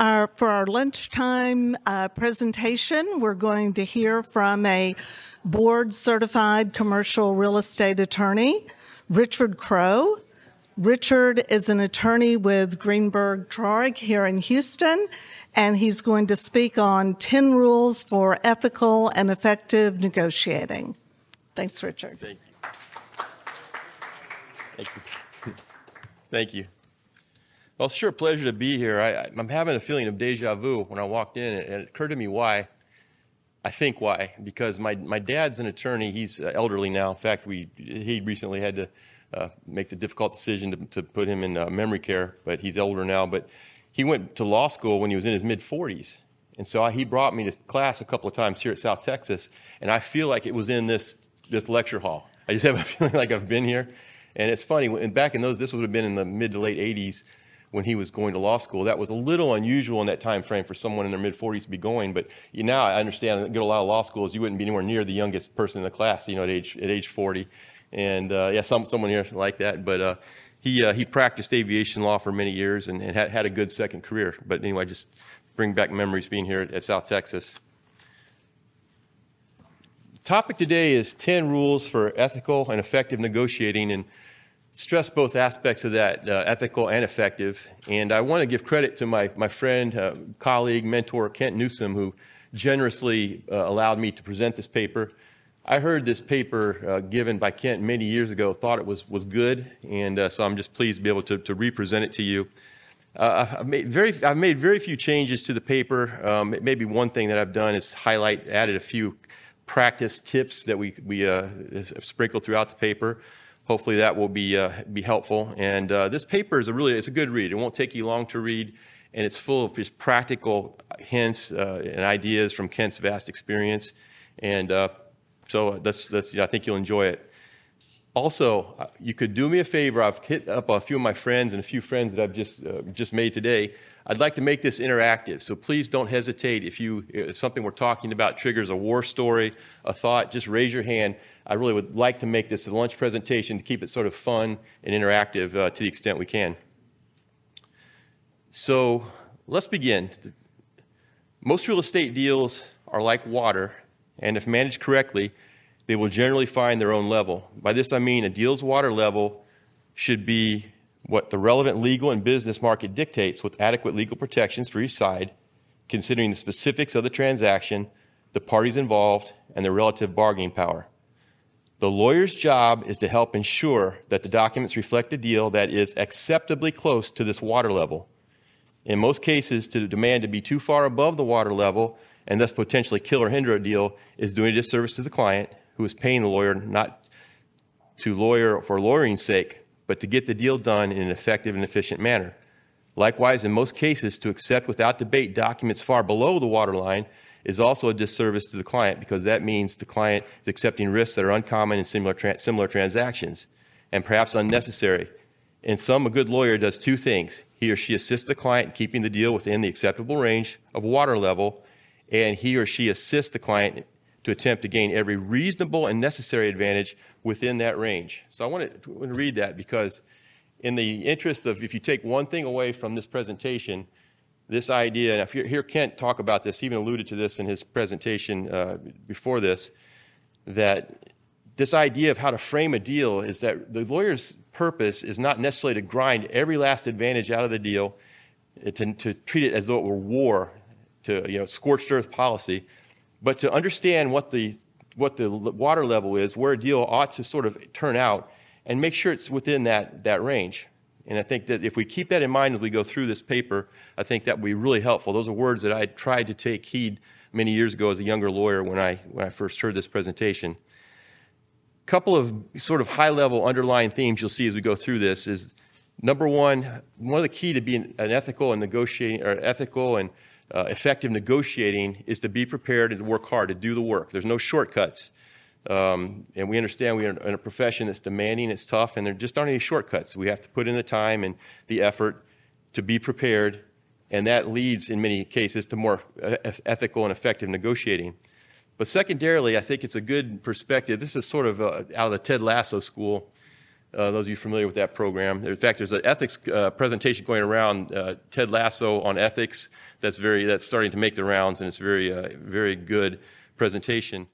For our lunchtime presentation, we're going to hear from a board-certified commercial real estate attorney, Richard Crow. Richard is an attorney with Greenberg Traurig here in Houston, and he's going to speak on 10 rules for ethical and effective negotiating. Thanks, Richard. Thank you. Thank you. Thank you. Well, it's sure a pleasure to be here. I'm having a feeling of deja vu when I walked in, and it occurred to me why. I think why. Because my dad's an attorney. He's elderly now. In fact, he recently had to make the difficult decision to put him in memory care, but he's older now. But he went to law school when he was in his mid-40s. And so he brought me to class a couple of times here at South Texas, and I feel like it was in this lecture hall. I just have a feeling like I've been here. And it's funny, back in this would have been in the mid to late 80s when he was going to law school. That was a little unusual in that time frame for someone in their mid-40s to be going. But now I understand, I go to a lot of law schools, you wouldn't be anywhere near the youngest person in the class, at age 40. And someone here like that. But he practiced aviation law for many years and had a good second career. But anyway, just bring back memories being here at South Texas. The topic today is 10 rules for ethical and effective negotiating, and stress both aspects of that, ethical and effective. And I want to give credit to my friend, colleague, mentor, Kent Newsom, who generously allowed me to present this paper. I heard this paper given by Kent many years ago, thought it was good, and so I'm just pleased to be able to represent it to you. I've made very few changes to the paper. Maybe one thing that I've done is added a few practice tips that we sprinkled throughout the paper. Hopefully that will be helpful. And this paper is it's a good read. It won't take you long to read, and it's full of just practical hints and ideas from Kent's vast experience. And so I think you'll enjoy it. Also, you could do me a favor. I've hit up a few of my friends and a few friends that I've just made today. I'd like to make this interactive, so please don't hesitate. If something we're talking about triggers a war story, a thought, just raise your hand. I really would like to make this a lunch presentation to keep it sort of fun and interactive to the extent we can. So let's begin. Most real estate deals are like water, and if managed correctly, they will generally find their own level. By this I mean a deal's water level should be what the relevant legal and business market dictates, with adequate legal protections for each side, considering the specifics of the transaction, the parties involved, and their relative bargaining power. The lawyer's job is to help ensure that the documents reflect a deal that is acceptably close to this water level. In most cases, to demand to be too far above the water level and thus potentially kill or hinder a deal is doing a disservice to the client, who is paying the lawyer not to lawyer for lawyering's sake, but to get the deal done in an effective and efficient manner. Likewise, in most cases, to accept without debate documents far below the waterline is also a disservice to the client, because that means the client is accepting risks that are uncommon in similar transactions and perhaps unnecessary. In sum, a good lawyer does two things. He or she assists the client in keeping the deal within the acceptable range of water level, and he or she assists the client to attempt to gain every reasonable and necessary advantage within that range. So I want to read that, because in the interest of, if you take one thing away from this presentation, this idea, and if you hear Kent talk about this, he even alluded to this in his presentation before this, that this idea of how to frame a deal is that the lawyer's purpose is not necessarily to grind every last advantage out of the deal, to treat it as though it were war, to scorched earth policy, but to understand what the water level is, where a deal ought to sort of turn out, and make sure it's within that range. And I think that if we keep that in mind as we go through this paper, I think that will be really helpful. Those are words that I tried to take heed many years ago as a younger lawyer when I first heard this presentation. A couple of sort of high-level underlying themes you'll see as we go through this is, number one of the key to being an ethical and effective negotiating is to be prepared and to work hard, to do the work. There's no shortcuts. And we understand we are in a profession that's demanding, it's tough, and there just aren't any shortcuts. We have to put in the time and the effort to be prepared, and that leads, in many cases, to more ethical and effective negotiating. But secondarily, I think it's a good perspective. This is sort of out of the Ted Lasso school. those of you familiar with that program. In fact, there's an ethics presentation going around, Ted Lasso on ethics, that's starting to make the rounds, and it's very good presentation.